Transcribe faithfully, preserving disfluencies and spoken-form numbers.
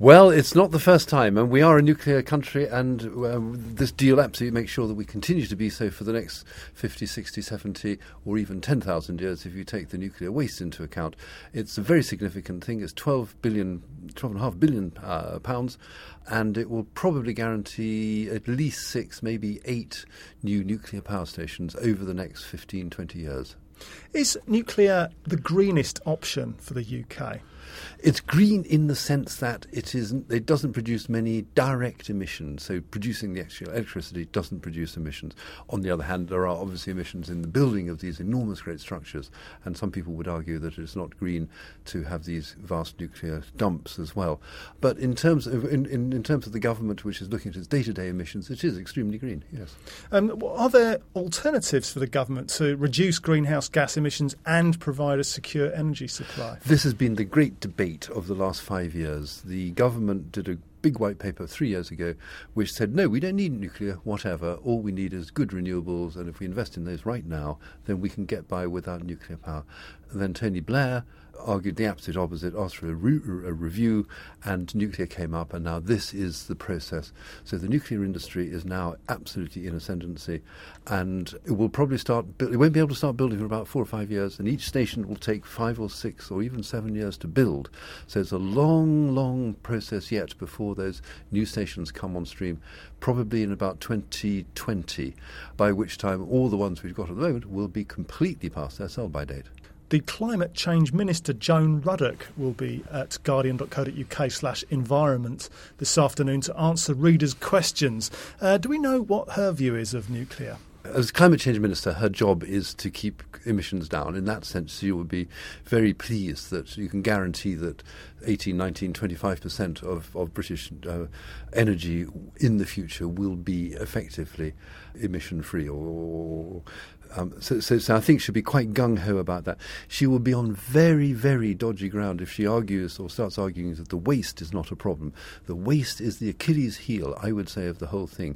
Well, it's not the first time, and we are a nuclear country, and um, this deal absolutely makes sure that we continue to be so for the next fifty, sixty, seventy, or even ten thousand years if you take the nuclear waste into account. It's a very significant thing. It's twelve billion, twelve point five billion uh, pounds, and it will probably guarantee at least six, maybe eight new nuclear power stations over the next fifteen, twenty years. Is nuclear the greenest option for the U K? It's green in the sense that it isn't. It doesn't produce many direct emissions. So producing the actual electricity doesn't produce emissions. On the other hand, there are obviously emissions in the building of these enormous great structures, and some people would argue that it's not green to have these vast nuclear dumps as well. But in terms of in, in, in terms of the government, which is looking at its day-to-day emissions, it is extremely green. Yes. Um, are there alternatives for the government to reduce greenhouse gas emissions and provide a secure energy supply? This has been the great debate of the last five years. The government did a big white paper three years ago which said, no, we don't need nuclear, whatever. All we need is good renewables, and if we invest in those right now, then we can get by without nuclear power. And then Tony Blair argued the absolute opposite, asked for a, re- a review, and nuclear came up, and now this is the process. So the nuclear industry is now absolutely in ascendancy, and it will probably start, bu- it won't be able to start building for about four or five years, and each station will take five or six or even seven years to build. So it's a long, long process yet before those new stations come on stream, probably in about twenty twenty, by which time all the ones we've got at the moment will be completely past their sell-by date. The Climate Change Minister, Joan Ruddock, will be at guardian.co.uk slash environment this afternoon to answer readers' questions. Uh, do we know what her view is of nuclear? As Climate Change Minister, her job is to keep emissions down. In that sense, you would be very pleased that you can guarantee that eighteen, nineteen, twenty-five percent of, of British uh, energy in the future will be effectively emission-free or... Um, so, so, so I think she'll be quite gung-ho about that. She will be on very, very dodgy ground if she argues or starts arguing that the waste is not a problem. The waste is the Achilles heel, I would say, of the whole thing.